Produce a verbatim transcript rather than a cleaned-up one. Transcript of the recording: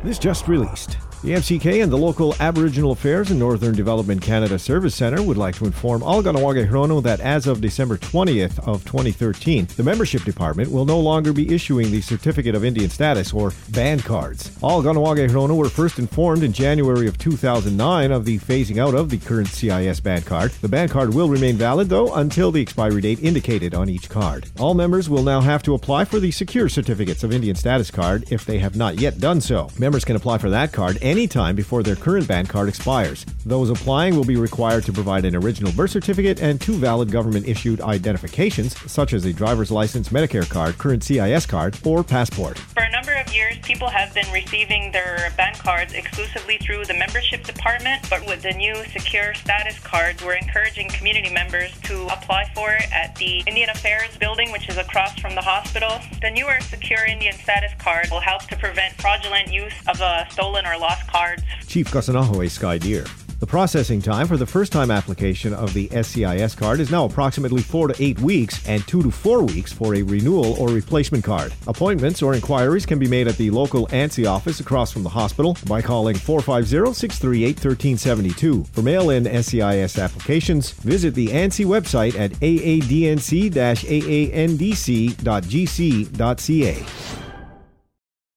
This just released. The M C K and the local Aboriginal Affairs and Northern Development Canada Service Centre would like to inform all Kahnawake Hrono that as of December twentieth of twenty thirteen, the membership department will no longer be issuing the Certificate of Indian Status or band cards. All Kahnawake Hrono were first informed in January of two thousand nine of the phasing out of the current C I S band card. The band card will remain valid, though, until the expiry date indicated on each card. All members will now have to apply for the Secure Certificates of Indian Status card if they have not yet done so. Members can apply for that card anytime before their current band card expires. Those applying will be required to provide an original birth certificate and two valid government-issued identifications, such as a driver's license, Medicare card, current C I S card, or passport. For a number of years, people have been receiving their band cards exclusively through the membership department, but with the new Secure Status cards, we're encouraging community members to apply for it at the Indian Affairs building, which is across from the hospital. The newer Secure Indian Status card will help to prevent fraudulent use of uh, stolen or lost cards. Chief Kasanahoe Sky Deer. The processing time for the first-time application of the S C I S card is now approximately four to eight weeks and two to four weeks for a renewal or replacement card. Appointments or inquiries can be made at the local A N S I office across from the hospital by calling four five zero, six three eight, one three seven two. For mail-in S C I S applications, visit the A N S I website at a a d n c dash a a n d c dot g c dot c a.